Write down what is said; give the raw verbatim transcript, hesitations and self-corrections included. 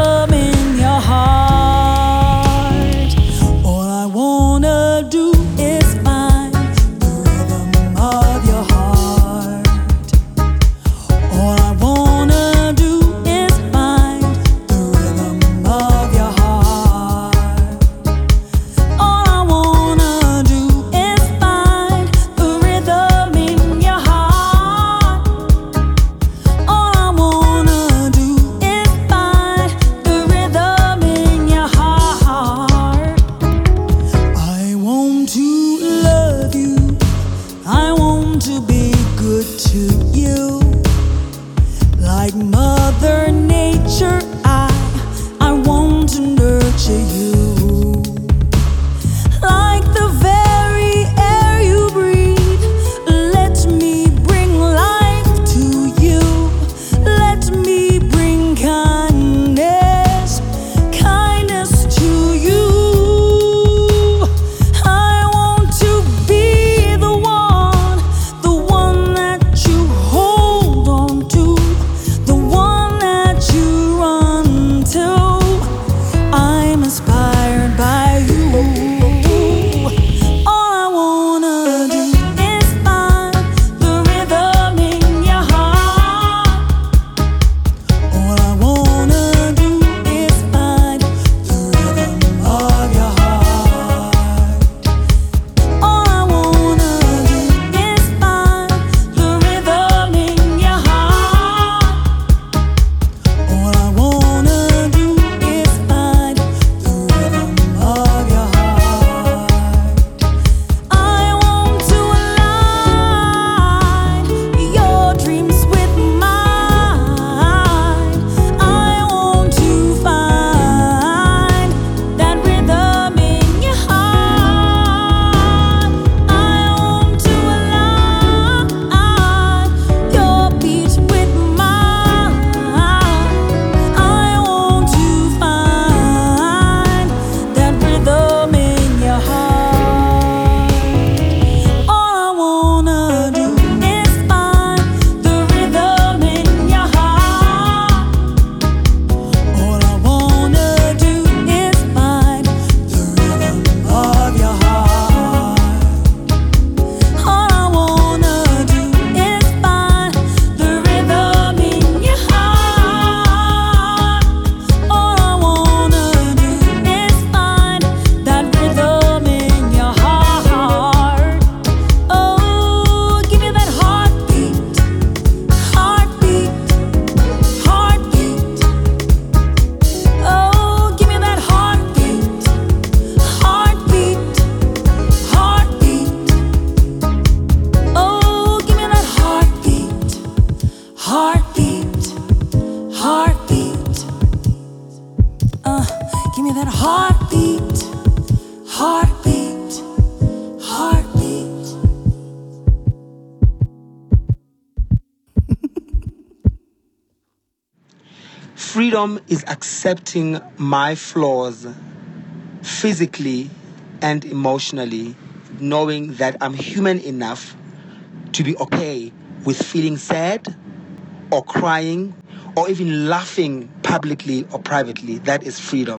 rhythm in your heart. All I wanna do is find the rhythm of your heart. All I wanna do is find the rhythm of your heart. All I wanna do is find the rhythm in your heart. All I wanna do is find the rhythm in your heart. I want to love you. I want to be good to you. Like Mother Nature, I, I want to nurture you. Like the very air you breathe, let me bring life to you. Let me bring kindness, kindness to you. I want to be the one, the one that you hold on to, the one that you run to. I'm inspired by you. All I wanna do is find the rhythm in your heart. All I wanna do is find the rhythm of your heart. All I wanna do is find the rhythm in your heart. All I wanna do is find the rhythm of your heart. I want to align your dreams with mine. I want to find that rhythm in your heart. I want to align your beat with mine. I want to find that rhythm in your heart. All I wanna do is find the rhythm in your heart. All I wanna do is find the rhythm of your heart. All I wanna do is find the rhythm in your heart. All I wanna do is find that rhythm in your heart. Oh, give me that heartbeat, heartbeat, heartbeat. Oh, give me that heartbeat, heartbeat, heartbeat. Oh, give me that heartbeat, heartbeat, heartbeat. Uh, give me that heartbeat, heartbeat, heartbeat. Freedom is accepting my flaws physically and emotionally, knowing that I'm human enough to be okay with feeling sad or crying or even laughing publicly or privately. That is freedom.